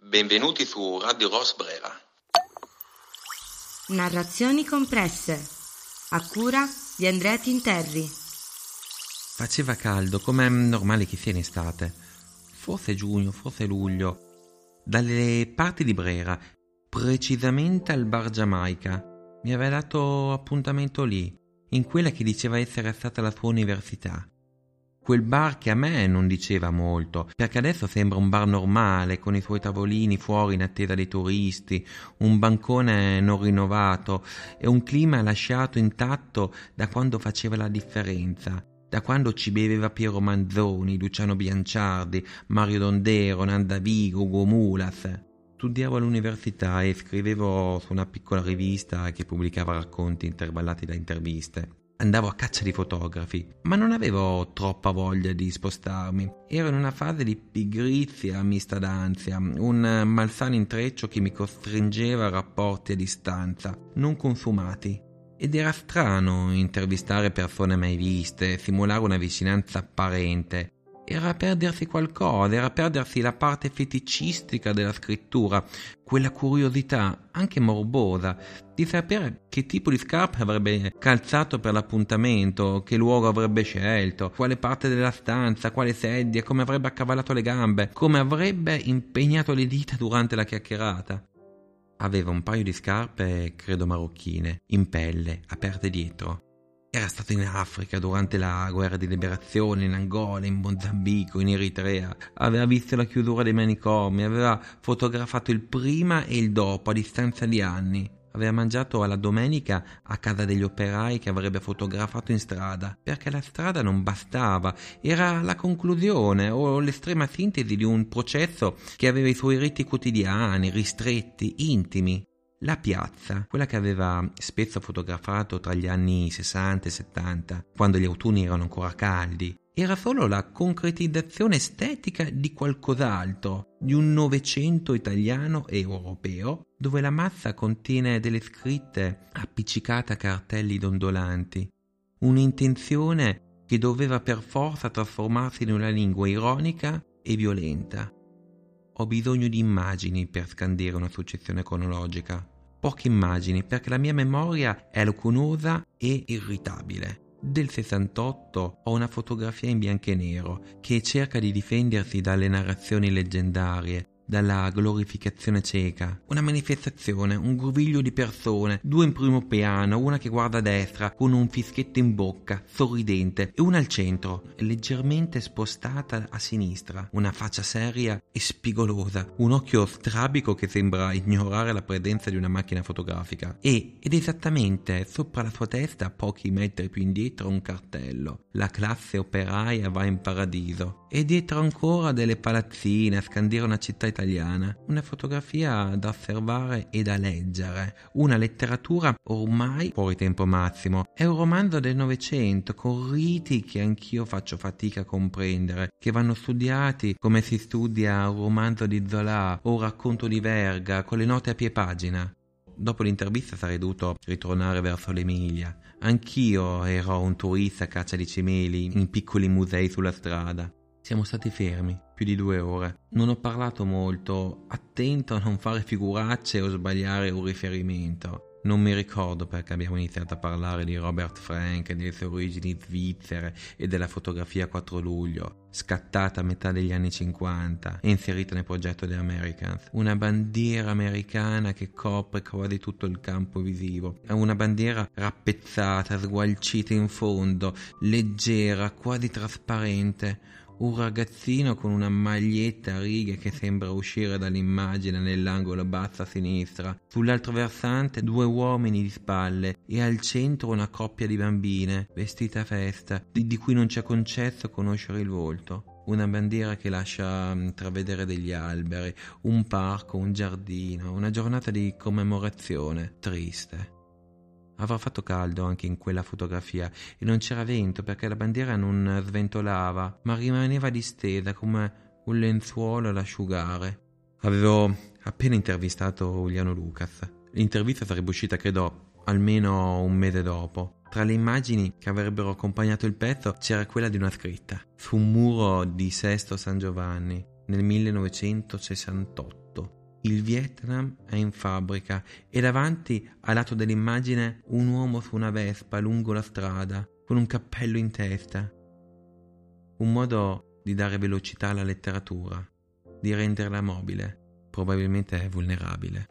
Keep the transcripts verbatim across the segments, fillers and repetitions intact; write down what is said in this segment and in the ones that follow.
Benvenuti su Radio Ros Brera. Narrazioni compresse, a cura di Andrea Tinterri. Faceva caldo, come normale che sia in estate. Forse giugno, forse luglio. Dalle parti di Brera, precisamente al bar Giamaica. Mi aveva dato appuntamento lì, in quella che diceva essere stata la sua università. Quel bar che a me non diceva molto, perché adesso sembra un bar normale, con i suoi tavolini fuori in attesa dei turisti, un bancone non rinnovato e un clima lasciato intatto da quando faceva la differenza, da quando ci beveva Piero Manzoni, Luciano Bianciardi, Mario Dondero, Nanda Vigo, Ugo Mulas. Studiavo all'università e scrivevo su una piccola rivista che pubblicava racconti intervallati da interviste. Andavo a caccia di fotografi, ma non avevo troppa voglia di spostarmi. Ero in una fase di pigrizia mista d'ansia, un malsano intreccio che mi costringeva a rapporti a distanza, non consumati. Ed era strano intervistare persone mai viste, simulare una vicinanza apparente. Era perdersi qualcosa, era perdersi la parte feticistica della scrittura, quella curiosità, anche morbosa, di sapere che tipo di scarpe avrebbe calzato per l'appuntamento, che luogo avrebbe scelto, quale parte della stanza, quale sedia, come avrebbe accavalato le gambe, come avrebbe impegnato le dita durante la chiacchierata. Aveva un paio di scarpe, credo marocchine, in pelle, aperte dietro. Era stato in Africa durante la guerra di liberazione, in Angola, in Mozambico, in Eritrea. Aveva visto la chiusura dei manicomi, aveva fotografato il prima e il dopo a distanza di anni. Aveva mangiato alla domenica a casa degli operai che avrebbe fotografato in strada, perché la strada non bastava, era la conclusione o l'estrema sintesi di un processo che aveva i suoi riti quotidiani, ristretti, intimi. La piazza, quella che aveva spesso fotografato tra gli anni sessanta e settanta, quando gli autunni erano ancora caldi, era solo la concretizzazione estetica di qualcos'altro, di un Novecento italiano e europeo, dove la massa contiene delle scritte appiccicate a cartelli dondolanti, un'intenzione che doveva per forza trasformarsi in una lingua ironica e violenta. Ho bisogno di immagini per scandire una successione cronologica. Poche immagini, perché la mia memoria è lacunosa e irritabile. Del sessantotto ho una fotografia in bianco e nero che cerca di difendersi dalle narrazioni leggendarie, dalla glorificazione cieca. Una manifestazione, un groviglio di persone, due in primo piano, una che guarda a destra con un fischietto in bocca, sorridente, e una al centro, leggermente spostata a sinistra, una faccia seria e spigolosa, un occhio strabico che sembra ignorare la presenza di una macchina fotografica. E, ed esattamente sopra la sua testa, pochi metri più indietro, un cartello: la classe operaia va in paradiso. E dietro ancora delle palazzine a scandire una città italiana, una fotografia da osservare e da leggere, una letteratura ormai fuori tempo massimo. È un romanzo del Novecento con riti che anch'io faccio fatica a comprendere, che vanno studiati come si studia un romanzo di Zola o un racconto di Verga, con le note a pie pagina. Dopo l'intervista sarei dovuto ritornare verso l'Emilia. Anch'io ero un turista a caccia di cimeli in piccoli musei sulla strada. Siamo stati fermi più di due ore. Non ho parlato molto, attento a non fare figuracce o sbagliare un riferimento. Non mi ricordo perché abbiamo iniziato a parlare di Robert Frank e delle sue origini svizzere e della fotografia quattro luglio, scattata a metà degli anni cinquanta e inserita nel progetto The Americans. Una bandiera americana che copre quasi tutto il campo visivo. È una bandiera rappezzata, sgualcita in fondo, leggera, quasi trasparente. Un ragazzino con una maglietta a righe che sembra uscire dall'immagine nell'angolo basso a sinistra. Sull'altro versante due uomini di spalle e al centro una coppia di bambine vestite a festa, di, di cui non ci è concesso conoscere il volto. Una bandiera che lascia intravedere degli alberi, un parco, un giardino, una giornata di commemorazione triste. Avrà fatto caldo anche in quella fotografia e non c'era vento perché la bandiera non sventolava, ma rimaneva distesa come un lenzuolo ad asciugare. Avevo appena intervistato Uliano Lucas. L'intervista sarebbe uscita, credo, almeno un mese dopo. Tra le immagini che avrebbero accompagnato il pezzo c'era quella di una scritta su un muro di Sesto San Giovanni, nel millenovecentosessantotto. Il Vietnam è in fabbrica e davanti, al lato dell'immagine, un uomo su una Vespa lungo la strada, con un cappello in testa. Un modo di dare velocità alla letteratura, di renderla mobile, probabilmente vulnerabile.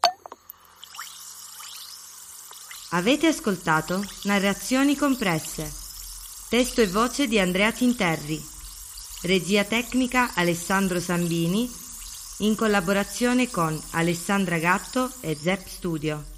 Avete ascoltato Narrazioni compresse. Testo e voce di Andrea Tinterri. Regia tecnica Alessandro Sambini, in collaborazione con Alessandra Gatto e Zep Studio.